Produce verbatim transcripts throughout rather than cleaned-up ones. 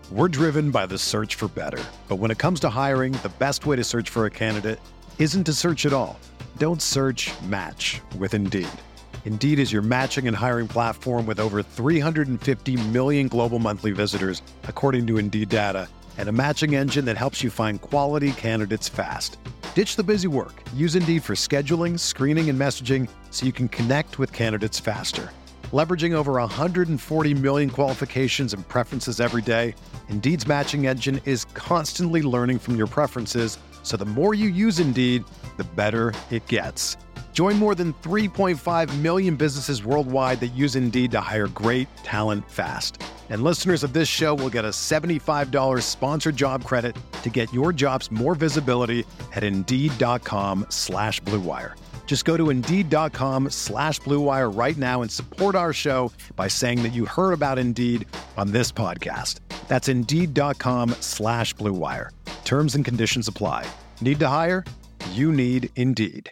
We're driven by the search for better. But when it comes to hiring, the best way to search for a candidate isn't to search at all. Don't search, match with Indeed. Indeed is your matching and hiring platform with over three hundred fifty million global monthly visitors, according to Indeed data, and a matching engine that helps you find quality candidates fast. Ditch the busy work. Use Indeed for scheduling, screening, and messaging so you can connect with candidates faster. Leveraging over one hundred forty million qualifications and preferences every day, Indeed's matching engine is constantly learning from your preferences, so the more you use Indeed, the better it gets. Join more than three point five million businesses worldwide that use Indeed to hire great talent fast. And listeners of this show will get a seventy-five dollars sponsored job credit to get your jobs more visibility at Indeed.com slash Blue Wire. Just go to Indeed.com slash Blue Wire right now and support our show by saying that you heard about Indeed on this podcast. That's Indeed.com slash Blue Wire. Terms and conditions apply. Need to hire? You need Indeed.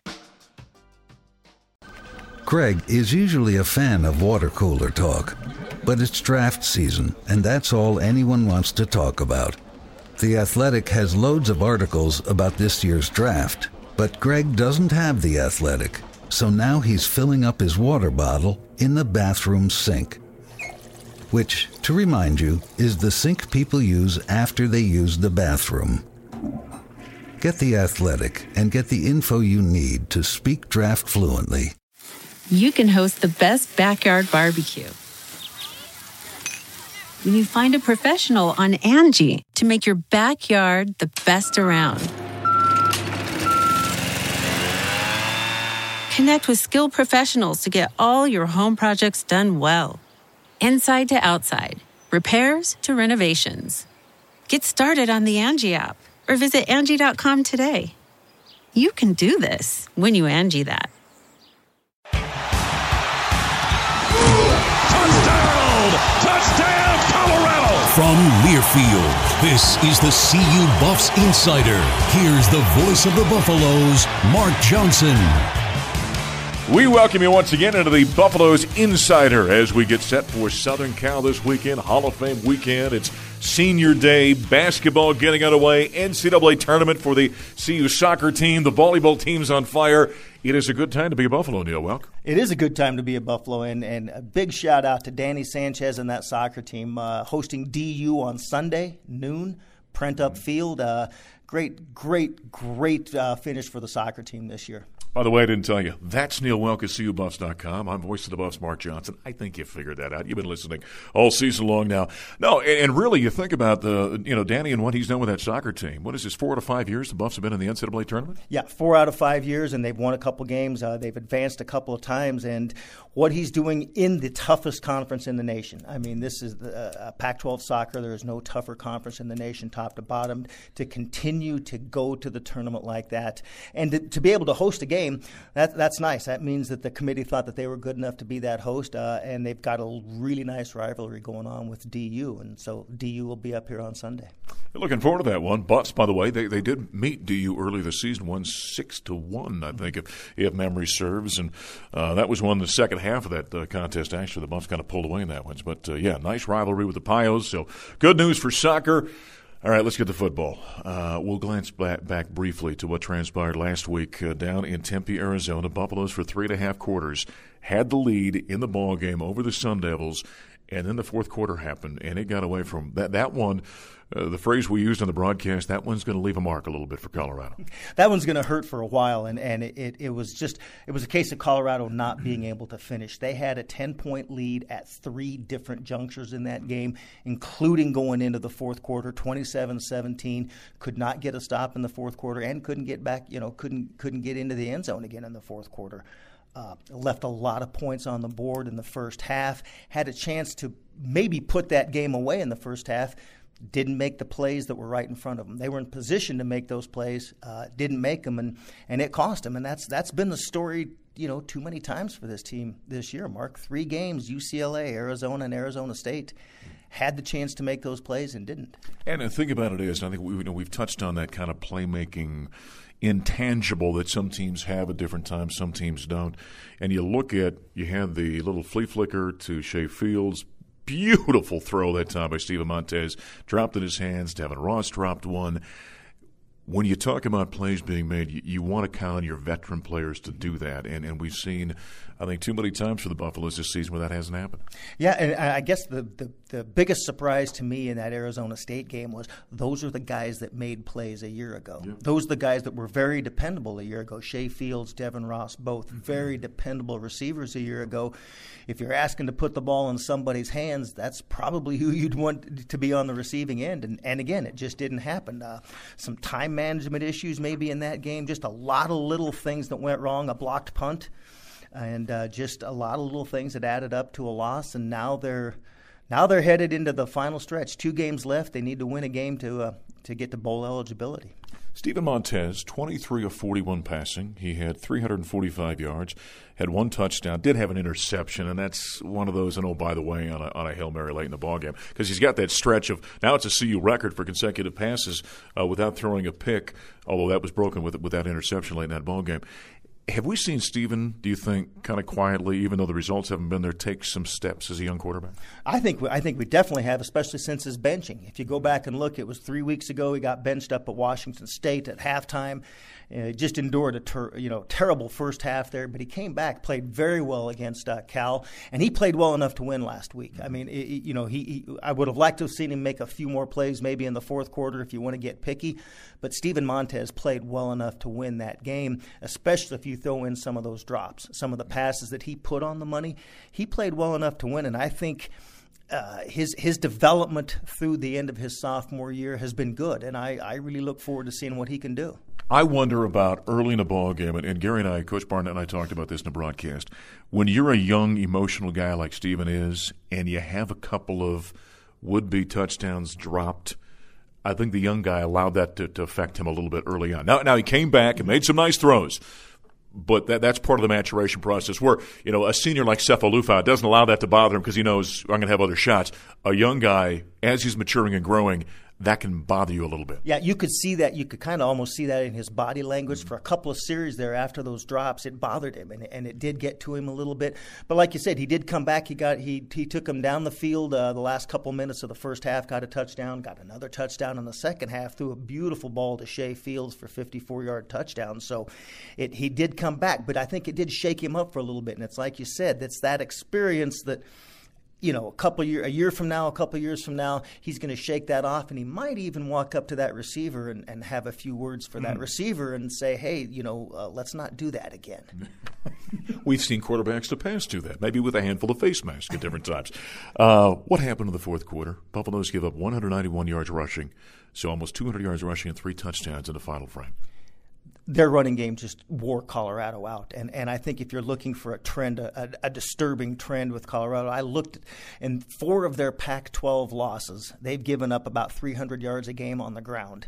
Greg is usually a fan of water cooler talk, but it's draft season, and that's all anyone wants to talk about. The Athletic has loads of articles about this year's draft, but Greg doesn't have The Athletic, so now he's filling up his water bottle in the bathroom sink, which, to remind you, is the sink people use after they use the bathroom. Get The Athletic and get the info you need to speak draft fluently. You can host the best backyard barbecue when you find a professional on Angie to make your backyard the best around. Connect with skilled professionals to get all your home projects done well. Inside to outside, repairs to renovations. Get started on the Angie app or visit Angie dot com today. You can do this when you Angie that. Touchdown! Touchdown, Colorado! From Learfield, this is the C U Buffs Insider. Here's the voice of the Buffaloes, Mark Johnson. We welcome you once again into the Buffaloes Insider as we get set for Southern Cal this weekend, Hall of Fame weekend. It's Senior Day, basketball getting underway, N C double A tournament for the C U soccer team, the volleyball team's on fire. It is a good time to be a Buffalo, Neil Welk. It is a good time to be a Buffalo, and, and a big shout-out to Danny Sanchez and that soccer team uh, hosting D U on Sunday, noon, Prentup Field. Uh, great, great, great uh, finish for the soccer team this year. By the way, I didn't tell you, that's Neil Welk at C U Buffs dot com. I'm voice of the Buffs, Mark Johnson. I think you figured that out. You've been listening all season long now. No, and, and really, you think about the, you know, Danny and what he's done with that soccer team. What is this, four out of five years the Buffs have been in the N C double A tournament? Yeah, four out of five years, and they've won a couple games. Uh, they've advanced a couple of times, and what he's doing in the toughest conference in the nation. I mean, this is the, uh, Pac twelve soccer. There is no tougher conference in the nation, top to bottom. To continue to go to the tournament like that, and to, to be able to host a game, that, that's nice. That means that the committee thought that they were good enough to be that host, uh, and they've got a really nice rivalry going on with D U, and so D U will be up here on Sunday. Looking forward to that one. Buffs, by the way, they they did meet D U early this season, won six to one, I think, if if memory serves, and uh, that was one the second half of that uh, contest. Actually, the Buffs kind of pulled away in that one, but uh, yeah, nice rivalry with the Pios. So good news for soccer. All right, let's get to football. Uh, we'll glance back, back briefly to what transpired last week uh, down in Tempe, Arizona. Buffaloes for three and a half quarters had the lead in the ball game over the Sun Devils, and then the fourth quarter happened, and it got away from that. That one, uh, the phrase we used on the broadcast, that one's going to leave a mark a little bit for Colorado. That one's going to hurt for a while, and, and it, it, it was just it was a case of Colorado not being able to finish. They had a ten-point lead at three different junctures in that game, including going into the fourth quarter, twenty-seven seventeen. Could not get a stop in the fourth quarter, and couldn't get back. You know, couldn't couldn't get into the end zone again in the fourth quarter. Uh, left a lot of points on the board in the first half. Had a chance to maybe put that game away in the first half. Didn't make the plays that were right in front of them. They were in position to make those plays, uh, didn't make them, and, and it cost them. And that's that's been the story, you know, too many times for this team this year, Mark. Three games, U C L A, Arizona, and Arizona State, had the chance to make those plays and didn't. And the thing about it is, I think we, you know, we've touched on that kind of playmaking intangible that some teams have at different times, some teams don't. And you look at, you have the little flea flicker to Shea Fields, beautiful throw that time by Steven Montez. Dropped in his hands. Devin Ross dropped one. When you talk about plays being made, you, you want to count on your veteran players to do that. And, and we've seen, I think, too many times for the Buffaloes this season where that hasn't happened. Yeah, and I guess the, the, the biggest surprise to me in that Arizona State game was those are the guys that made plays a year ago. Yeah. Those are the guys that were very dependable a year ago. Shea Fields, Devin Ross, both very dependable receivers a year ago. If you're asking to put the ball in somebody's hands, that's probably who you'd want to be on the receiving end. And, and again, it just didn't happen. Uh, some time management issues maybe in that game, just a lot of little things that went wrong, a blocked punt, and uh, just a lot of little things that added up to a loss. And now they're now they're headed into the final stretch. Two games left. They need to win a game to uh, to get to bowl eligibility. Steven Montez, twenty-three of forty-one passing. He had three hundred forty-five yards, had one touchdown, did have an interception, and that's one of those, and oh, by the way, on a, on a Hail Mary late in the ballgame, because he's got that stretch of, now it's a C U record for consecutive passes uh, without throwing a pick, although that was broken with, with that interception late in that ballgame. Have we seen Steven, do you think, kind of quietly, even though the results haven't been there, take some steps as a young quarterback? I think I think we definitely have, especially since his benching. If you go back and look, it was three weeks ago he got benched up at Washington State at halftime. Uh, just endured a ter- you know terrible first half there, but he came back, played very well against uh, Cal, and he played well enough to win last week. I mean, it, you know, he, he I would have liked to have seen him make a few more plays, maybe in the fourth quarter if you want to get picky. But Steven Montez played well enough to win that game, especially if you throw in some of those drops, some of the passes that he put on the money. He played well enough to win, and I think Uh, his his development through the end of his sophomore year has been good, and I, I really look forward to seeing what he can do. I wonder about early in a ball game, and, and Gary and I, Coach Barnett and I talked about this in the broadcast. When you're a young, emotional guy like Steven is, and you have a couple of would-be touchdowns dropped, I think the young guy allowed that to, to affect him a little bit early on. Now, now he came back and made some nice throws. But that, that's part of the maturation process where, you know, a senior like Sefo Liufau doesn't allow that to bother him because he knows I'm going to have other shots. A young guy, as he's maturing and growing, that can bother you a little bit. Yeah, you could see that. You could kind of almost see that in his body language. Mm-hmm. For a couple of series there after those drops, it bothered him, and, and it did get to him a little bit. But like you said, he did come back. He got he he took him down the field uh, the last couple minutes of the first half, got a touchdown, got another touchdown in the second half, threw a beautiful ball to Shea Fields for fifty-four-yard touchdown. So it he did come back, but I think it did shake him up for a little bit. And it's like you said, that's that experience that, you know, a couple year, a year from now, a couple years from now, he's going to shake that off, and he might even walk up to that receiver and, and have a few words for that mm. receiver and say, hey, you know, uh, let's not do that again. We've seen quarterbacks to pass do that, maybe with a handful of face masks at different times. Uh, what happened in the fourth quarter? Buffaloes give up one hundred ninety-one yards rushing, so almost two hundred yards rushing and three touchdowns in the final frame. Their running game just wore Colorado out. And and I think if you're looking for a trend, a, a disturbing trend with Colorado, I looked in four of their Pac twelve losses, they've given up about three hundred yards a game on the ground.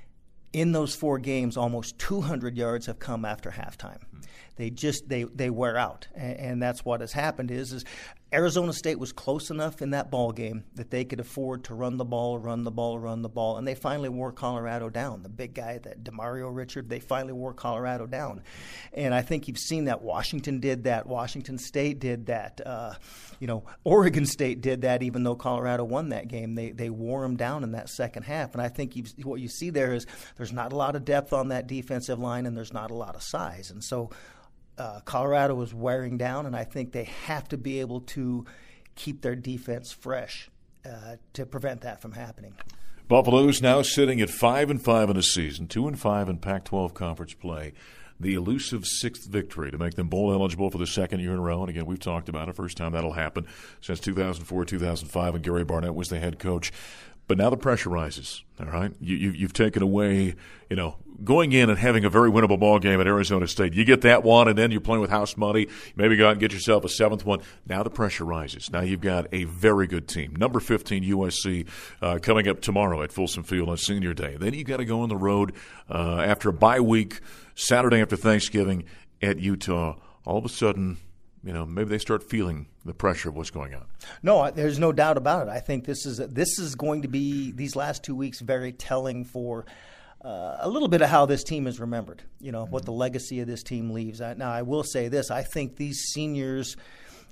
In those four games, almost two hundred yards have come after halftime. They just they they wear out, and, and that's what has happened. Is is Arizona State was close enough in that ball game that they could afford to run the ball, run the ball, run the ball, and they finally wore Colorado down. The big guy, that DeMario Richard, they finally wore Colorado down, and I think you've seen that. Washington did that. Washington State did that. Uh, you know, Oregon State did that. Even though Colorado won that game, they they wore them down in that second half. And I think you've, what you see there is there's not a lot of depth on that defensive line, and there's not a lot of size, and so. Uh, Colorado is wearing down, and I think they have to be able to keep their defense fresh uh, to prevent that from happening. Buffalo's now sitting at five and five in the season, two and five in Pac twelve conference play. The elusive sixth victory to make them bowl eligible for the second year in a row. And again, we've talked about it. First time that'll happen since two thousand four, two thousand five, and Gary Barnett was the head coach. But now the pressure rises, all right? You, you, you've taken away, you know, going in and having a very winnable ball game at Arizona State. You get that one, and then you're playing with house money. Maybe go out and get yourself a seventh one. Now the pressure rises. Now you've got a very good team. Number fifteen, U S C, uh, coming up tomorrow at Folsom Field on Senior Day. Then you've got to go on the road uh, after a bye week, Saturday after Thanksgiving at Utah. All of a sudden, you know, maybe they start feeling the pressure of what's going on. No, there's no doubt about it. I think this is this is going to be, these last two weeks, very telling for uh, a little bit of how this team is remembered, you know, mm-hmm. what the legacy of this team leaves. I, now, I will say this. I think these seniors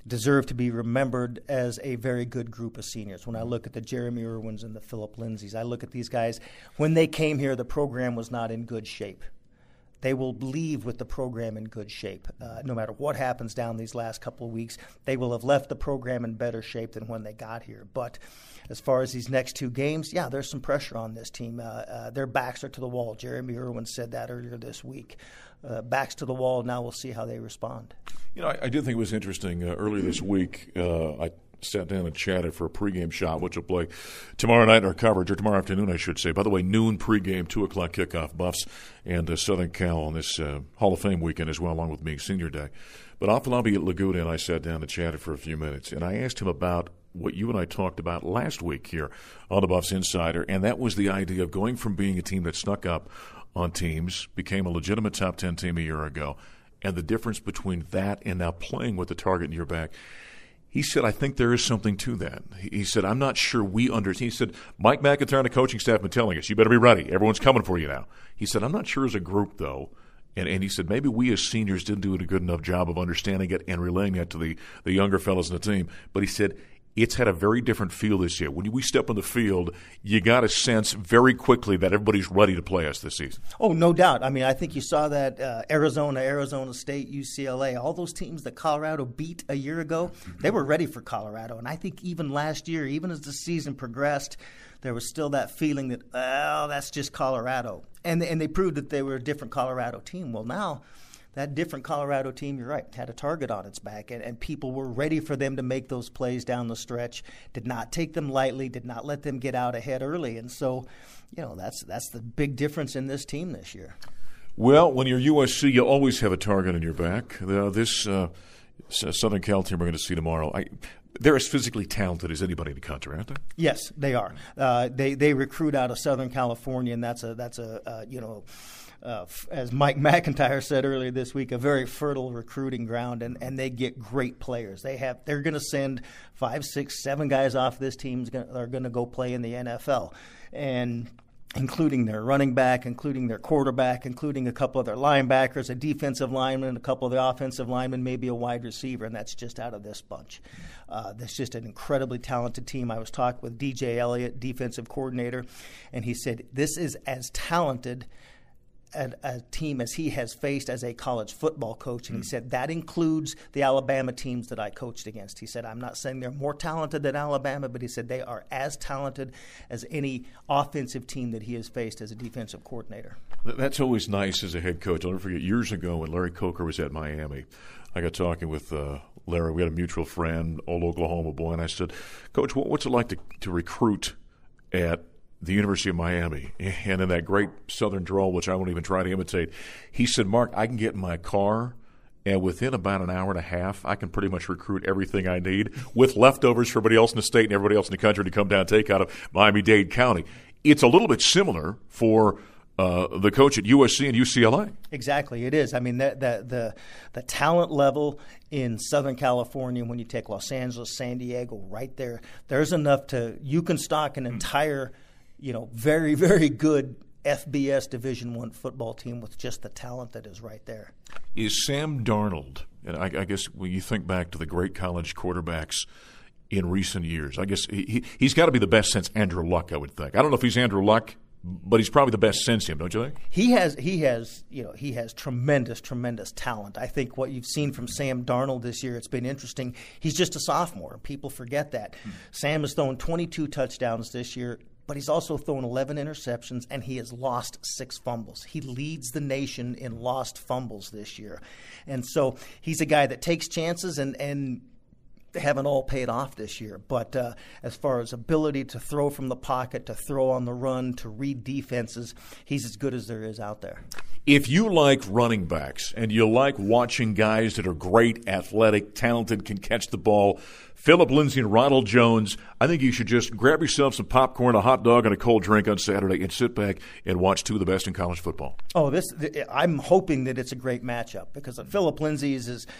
deserve to be remembered as a very good group of seniors. When I look at the Jeremy Irwins and the Philip Lindsays, I look at these guys. When they came here, the program was not in good shape. They will leave with the program in good shape. Uh, no matter what happens down these last couple of weeks, they will have left the program in better shape than when they got here. But as far as these next two games, yeah, there's some pressure on this team. Uh, uh, their backs are to the wall. Jeremy Irwin said that earlier this week. Uh, backs to the wall. Now we'll see how they respond. You know, I, I did think it was interesting. Uh, earlier this week, uh, I sat down and chatted for a pregame shot, which will play tomorrow night in our coverage, or tomorrow afternoon, I should say. By the way, noon pregame, two o'clock kickoff, Buffs and uh, Southern Cal on this uh, Hall of Fame weekend as well, along with being Senior Day. But Afolabi Laguna and I sat down and chatted for a few minutes, and I asked him about what you and I talked about last week here on the Buffs Insider, and that was the idea of going from being a team that snuck up on teams, became a legitimate top ten team a year ago, and the difference between that and now playing with the target in your back. He said, I think there is something to that. He said, I'm not sure we understand. He said, Mike McIntyre and the coaching staff have been telling us, you better be ready. Everyone's coming for you now. He said, I'm not sure as a group, though. And, and he said, maybe we as seniors didn't do a good enough job of understanding it and relaying it to the, the younger fellows in the team. But he said, it's had a very different feel this year. When we step on the field, you got a sense very quickly that everybody's ready to play us this season. Oh, no doubt. I mean, I think you saw that uh, Arizona, Arizona State, U C L A, all those teams that Colorado beat a year ago, they were ready for Colorado. And I think even last year, even as the season progressed, there was still that feeling that, oh, that's just Colorado. And, and they proved that they were a different Colorado team. Well, now that different Colorado team, you're right, had a target on its back, and, and people were ready for them to make those plays down the stretch, did not take them lightly, did not let them get out ahead early. And so, you know, that's that's the big difference in this team this year. Well, when you're U S C, you always have a target on your back. Uh, this uh, Southern Cal team we're going to see tomorrow, I, they're as physically talented as anybody in the country, aren't they? Yes, they are. Uh, they they recruit out of Southern California, and that's a that's a uh, you know. Uh, as Mike McIntyre said earlier this week, a very fertile recruiting ground, and, and they get great players. They have they're going to send five, six, seven guys off this team that are going to go play in the N F L, and including their running back, including their quarterback, including a couple of their linebackers, a defensive lineman, a couple of the offensive linemen, maybe a wide receiver, and that's just out of this bunch. Uh, that's just an incredibly talented team. I was talking with D J Elliott, defensive coordinator, and he said this is as talented A, a team as he has faced as a college football coach, and he said that includes the Alabama teams that I coached against. He said, I'm not saying they're more talented than Alabama, but he said they are as talented as any offensive team that he has faced as a defensive coordinator. That's always nice as a head coach. I'll never forget years ago when Larry Coker was at Miami. I got talking with uh, Larry. We had a mutual friend, old Oklahoma boy, and I said, Coach, what's it like to, to recruit at the University of Miami? And in that great Southern drawl, which I won't even try to imitate, he said, Mark, I can get in my car, and within about an hour and a half, I can pretty much recruit everything I need with leftovers for everybody else in the state and everybody else in the country to come down and take out of Miami-Dade County. It's a little bit similar for uh, the coach at U S C and U C L A. Exactly, it is. I mean, the, the, the, the talent level in Southern California, when you take Los Angeles, San Diego, right there, there's enough to – you can stock an entire – you know, very, very good F B S Division I football team with just the talent that is right there. Is Sam Darnold, and I, I guess when you think back to the great college quarterbacks in recent years, I guess he, he, he's got to be the best since Andrew Luck, I would think. I don't know if he's Andrew Luck, but he's probably the best since him, don't you think? He has, he has, you know, he has tremendous, tremendous talent. I think what you've seen from Sam Darnold this year, it's been interesting. He's just a sophomore. People forget that. Hmm. Sam has thrown twenty-two touchdowns this year, but he's also thrown eleven interceptions, and he has lost six fumbles. He leads the nation in lost fumbles this year. And so he's a guy that takes chances, and, and they haven't all paid off this year. But uh, as far as ability to throw from the pocket, to throw on the run, to read defenses, he's as good as there is out there. If you like running backs and you like watching guys that are great, athletic, talented, can catch the ball, Philip Lindsay and Ronald Jones, I think you should just grab yourself some popcorn, a hot dog, and a cold drink on Saturday and sit back and watch two of the best in college football. Oh, this I'm hoping that it's a great matchup because Philip Lindsay is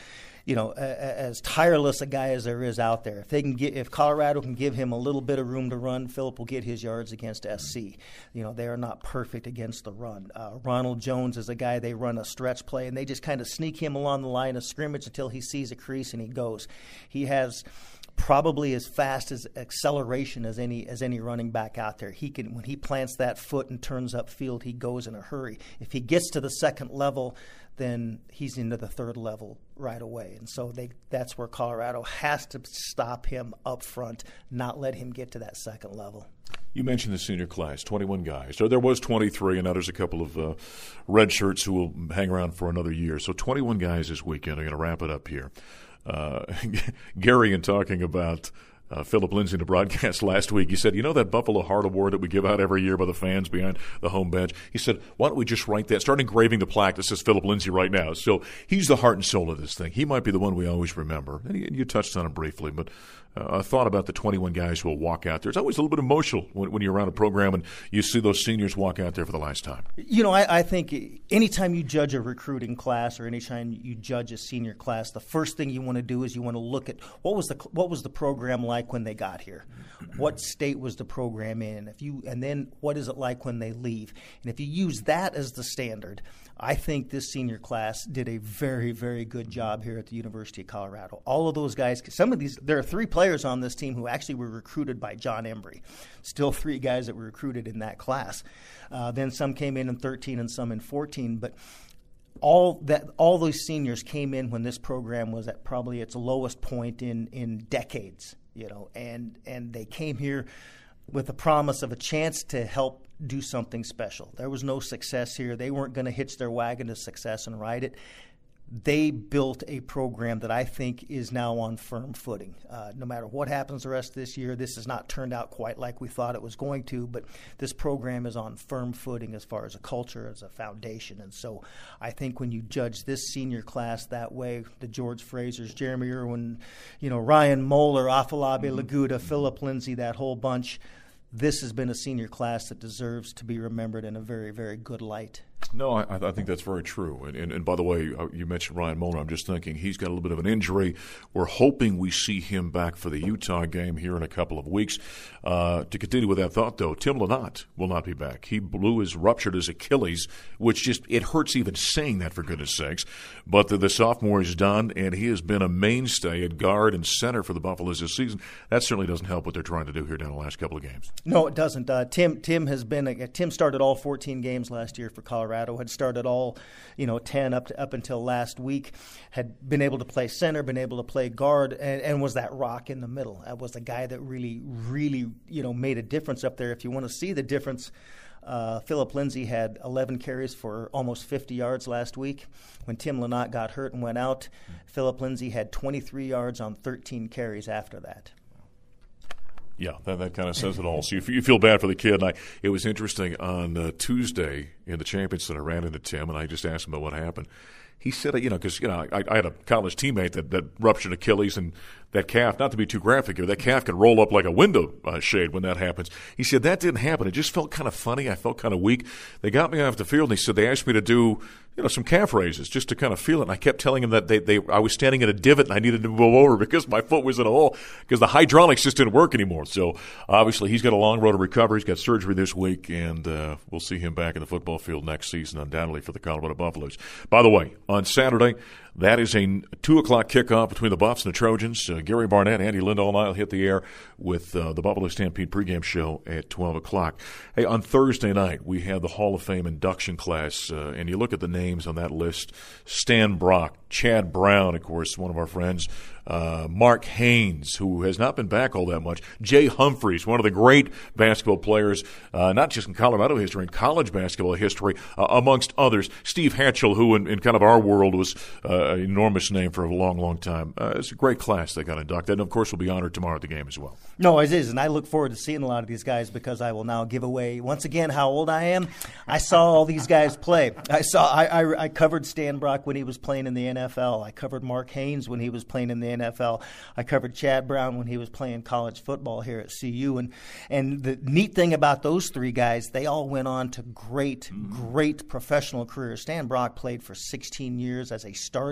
you know, as tireless a guy as there is out there. If they can get, if Colorado can give him a little bit of room to run, Phillip will get his yards against S C. You know, they are not perfect against the run. Uh, Ronald Jones is a guy, they run a stretch play, and they just kind of sneak him along the line of scrimmage until he sees a crease and he goes. He has probably as fast as acceleration as any as any running back out there. He can, when he plants that foot and turns upfield, he goes in a hurry. If he gets to the second level, then he's into the third level right away. And so they that's where Colorado has to stop him up front, not let him get to that second level. You mentioned the senior class, twenty-one guys. So there was twenty-three, and now there's a couple of uh, red shirts who will hang around for another year. So twenty-one guys this weekend. I'm going to wrap it up here. Uh, Gary, in talking about uh, Phillip Lindsay in the broadcast last week, he said, you know that Buffalo Heart Award that we give out every year by the fans behind the home bench? He said, why don't we just write that, start engraving the plaque that says Phillip Lindsay right now? So he's the heart and soul of this thing. He might be the one we always remember. And he, you touched on him briefly, but uh, a thought about the twenty-one guys who will walk out there. It's always a little bit emotional when, when you're around a program and you see those seniors walk out there for the last time. You know, I, I think anytime you judge a recruiting class or anytime you judge a senior class, the first thing you want to do is you want to look at what was the what was the program like when they got here, what state was the program in, if you, and then what is it like when they leave, and if you use that as the standard, I think this senior class did a very, very good job here at the University of Colorado. All of those guys, some of these, there are three players on this team who actually were recruited by John Embry. Still three guys that were recruited in that class. Uh, then some came in in thirteen and some in fourteen, but all that all those seniors came in when this program was at probably its lowest point in, in decades, you know, and and they came here with the promise of a chance to help do something special. There was no success here. They weren't going to hitch their wagon to success and ride it. They built a program that I think is now on firm footing. Uh, no matter what happens the rest of this year, this has not turned out quite like we thought it was going to, but this program is on firm footing as far as a culture, as a foundation. And so I think when you judge this senior class that way, the George Frazers, Jeremy Irwin, you know, Ryan Moeller, Afolabi Laguda, Phillip Lindsay, that whole bunch, this has been a senior class that deserves to be remembered in a very, very good light. No, I, I think that's very true. And, and, and by the way, you mentioned Ryan Moeller. I'm just thinking he's got a little bit of an injury. We're hoping we see him back for the Utah game here in a couple of weeks. Uh, to continue with that thought, though, Tim Lynott will not be back. He blew his, ruptured his Achilles, which just, it hurts even saying that, for goodness sakes. But the, the sophomore is done, and he has been a mainstay at guard and center for the Buffaloes this season. That certainly doesn't help what they're trying to do here down the last couple of games. No, it doesn't. Uh, Tim Tim has been a, Tim started all fourteen games last year for Colorado. Had started all, you know, ten up to, up until last week. Had been able to play center, been able to play guard, and, and was that rock in the middle. That was the guy that really, really, you know, made a difference up there. If you want to see the difference, uh, Phillip Lindsay had eleven carries for almost fifty yards last week. When Tim Lynott got hurt and went out, Phillip Lindsay had twenty-three yards on thirteen carries after that. Yeah, that, that kind of says it all. So you, you feel bad for the kid. And I, it was interesting on uh, Tuesday in the Champions Center, I ran into Tim, and I just asked him about what happened. He said, you know, because, you know, I, I had a college teammate that, that ruptured Achilles, and that calf, not to be too graphic here, that calf can roll up like a window uh, shade when that happens. He said, that didn't happen. It just felt kind of funny. I felt kind of weak. They got me off the field, and he said they asked me to do, you know, some calf raises just to kind of feel it. And I kept telling him that they, they I was standing in a divot and I needed to move over because my foot was in a hole because the hydraulics just didn't work anymore. So obviously he's got a long road to recovery. He's got surgery this week, and uh, we'll see him back in the football field next season, undoubtedly, for the Colorado Buffaloes. By the way, on Saturday, that is a two o'clock kickoff between the Buffs and the Trojans. Uh, Gary Barnett, Andy Lindahl, and I will hit the air with uh, the Buffalo Stampede pregame show at twelve o'clock. Hey, on Thursday night, we have the Hall of Fame induction class, uh, and you look at the names on that list: Stan Brock, Chad Brown, of course, one of our friends, uh, Mark Haynes, who has not been back all that much, Jay Humphreys, one of the great basketball players, uh, not just in Colorado history, in college basketball history, uh, amongst others. Steve Hatchell, who in, in kind of our world was uh, an enormous name for a long, long time. Uh, it's a great class they got inducted, and of course we'll be honored tomorrow at the game as well. No, it is, and I look forward to seeing a lot of these guys because I will now give away, once again, how old I am. I saw all these guys play. I saw I, I, I covered Stan Brock when he was playing in the N F L. I covered Mark Haynes when he was playing in the N F L. I covered Chad Brown when he was playing college football here at C U. And and the neat thing about those three guys, they all went on to great, great professional careers. Stan Brock played for sixteen years as a starter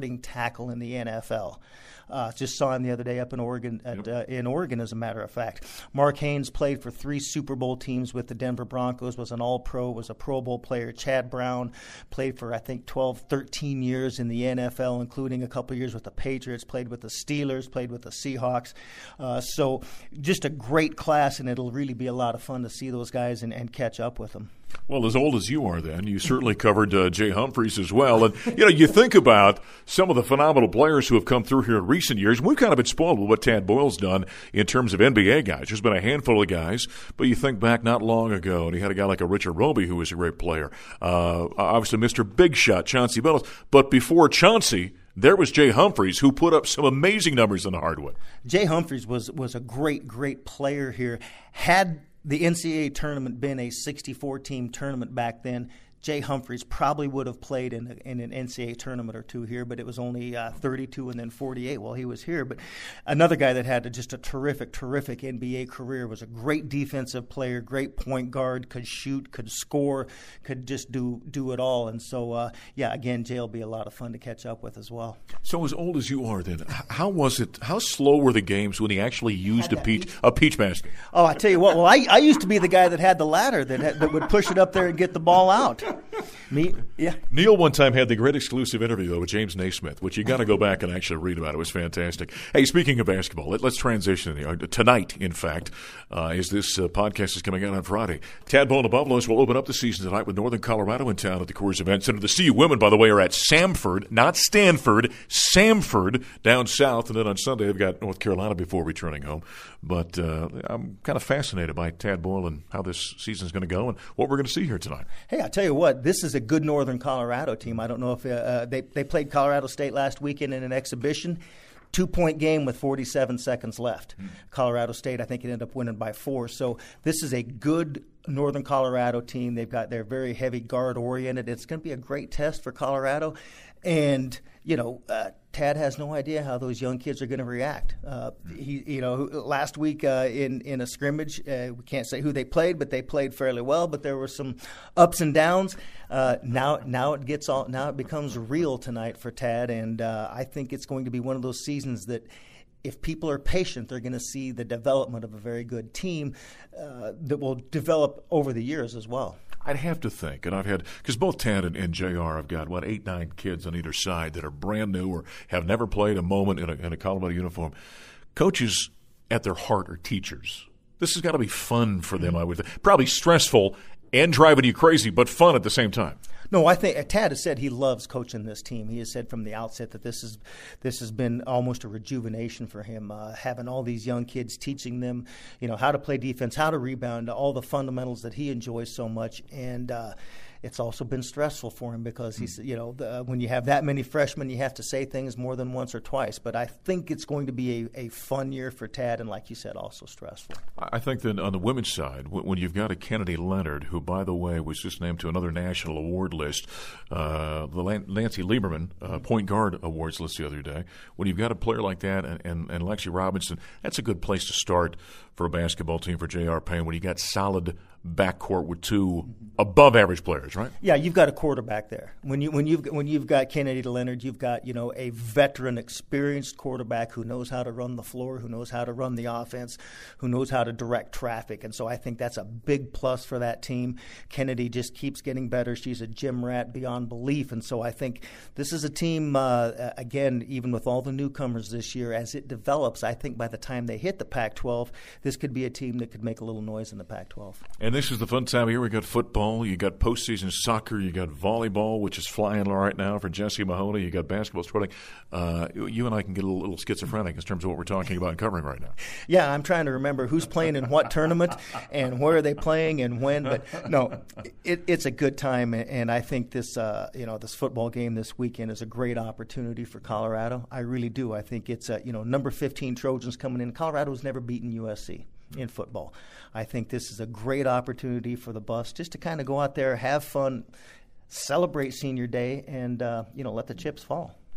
starting tackle in the N F L. Uh, just saw him the other day up in Oregon, at, uh, in Oregon, as a matter of fact. Mark Haynes played for three Super Bowl teams with the Denver Broncos, was an All-Pro, was a Pro Bowl player. Chad Brown played for, I think, twelve, thirteen years in the N F L, including a couple years with the Patriots, played with the Steelers, played with the Seahawks. Uh, so just a great class, and it'll really be a lot of fun to see those guys and, and catch up with them. Well, as old as you are then, you certainly covered uh, Jay Humphries as well. And, you know, you think about some of the phenomenal players who have come through here in recent years. We've kind of been spoiled with what Tad Boyle's done in terms of N B A guys. There's been a handful of guys, but you think back not long ago, and he had a guy like a Richard Roby who was a great player. Uh, obviously, Mister Big Shot, Chauncey Billups. But before Chauncey, there was Jay Humphries, who put up some amazing numbers in the hardwood. Jay Humphries was, was a great, great player here. Had the N C double A tournament been a sixty-four team tournament back then, Jay Humphries probably would have played in, a, in an N C double A tournament or two here, but it was only uh, thirty-two and then forty-eight while he was here. But another guy that had a, just a terrific, terrific N B A career, was a great defensive player, great point guard, could shoot, could score, could just do do it all. And so, uh, yeah, again, Jay will be a lot of fun to catch up with as well. So as old as you are then, how was it, how slow were the games when he actually used a peach, a peach basket? Oh, I tell you what, well, I, I used to be the guy that had the ladder that, had, that would push it up there and get the ball out. Me, yeah. Neil one time had the great exclusive interview though with James Naismith, which you got to go back and actually read about. It was fantastic. Hey, speaking of basketball, let, let's transition here. Tonight, in fact, uh, as this uh, podcast is coming out on Friday, Tad Boyle and the Buffaloes will open up the season tonight with Northern Colorado in town at the Coors Event Center. The C U women, by the way, are at Samford, not Stanford, Samford down south, and then on Sunday they've got North Carolina before returning home. But uh, I'm kind of fascinated by Tad Boyle and how this season is going to go and what we're going to see here tonight. Hey, I tell you what, this is a good Northern Colorado team. I don't know if uh, they they played Colorado State last weekend in an exhibition. Two-point game with forty-seven seconds left. Mm. Colorado State, I think, it ended up winning by four. So this is a good Northern Colorado team. They've got they're very heavy guard-oriented. It's going to be a great test for Colorado. And, you know, uh, Tad has no idea how those young kids are going to react. Uh, he, you know, last week uh, in in a scrimmage, uh, we can't say who they played, but they played fairly well. But there were some ups and downs. Uh, now, now it gets all. Now it becomes real tonight for Tad, and uh, I think it's going to be one of those seasons that, if people are patient, they're going to see the development of a very good team uh, that will develop over the years as well. I'd have to think, and I've had, because both Tad and, and J R have got, what, eight, nine kids on either side that are brand new or have never played a moment in a, in a Colorado uniform. Coaches, at their heart, are teachers. This has got to be fun for them, I would think. Probably stressful and driving you crazy, but fun at the same time. No, I think Tad has said he loves coaching this team. He has said from the outset that this is this has been almost a rejuvenation for him, uh, having all these young kids, teaching them, you know, how to play defense, how to rebound, all the fundamentals that he enjoys so much. And uh, it's also been stressful for him because he's, you know, the, when you have that many freshmen, you have to say things more than once or twice. But I think it's going to be a, a fun year for Tad, and like you said, also stressful. I think that on the women's side, when you've got a Kennedy Leonard, who, by the way, was just named to another national award list, uh, the Nancy Lieberman uh, Point Guard Awards list the other day, when you've got a player like that and, and, and Lexi Robinson, that's a good place to start for a basketball team for J R. Payne when you got solid backcourt with two above-average players, right? Yeah, you've got a quarterback there. When you when you've when you've got Kennedy Leonard, you've got, you know, a veteran, experienced quarterback who knows how to run the floor, who knows how to run the offense, who knows how to direct traffic, and so I think that's a big plus for that team. Kennedy just keeps getting better. She's a gym rat beyond belief, and so I think this is a team. Uh, again, even with all the newcomers this year, as it develops, I think by the time they hit the Pac twelve, this could be a team that could make a little noise in the Pac twelve. And this is the fun time of year. We got football, you got postseason soccer, you got volleyball, which is flying right now for Jesse Mahoney. You got basketball starting. Uh, you and I can get a little, little schizophrenic in terms of what we're talking about and covering right now. Yeah, I'm trying to remember who's playing in what tournament and where are they playing and when. But no, it, it's a good time, and I think this, uh, you know, this football game this weekend is a great opportunity for Colorado. I really do. I think it's, uh, you know, number fifteen Trojans coming in. Colorado's never beaten U S C in football. I think this is a great opportunity for the Buffs just to kind of go out there, have fun, celebrate senior day, and uh, you know, let the chips fall.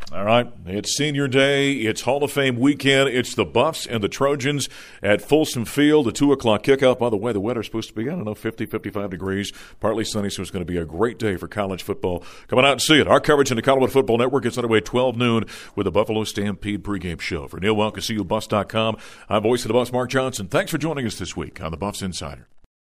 All right, it's senior day, it's Hall of Fame weekend, it's the Buffs and the Trojans at Folsom Field, a two o'clock kickoff. By the way, the weather's supposed to be, I don't know, fifty, fifty-five degrees, partly sunny, so it's going to be a great day for college football. Come on out and see it. Our coverage in the Colorado Football Network gets underway at twelve noon with the Buffalo Stampede pregame show. For Neil Welke, C U Buffs dot com, I'm voice of the Buffs, Mark Johnson. Thanks for joining us this week on the Buffs Insider.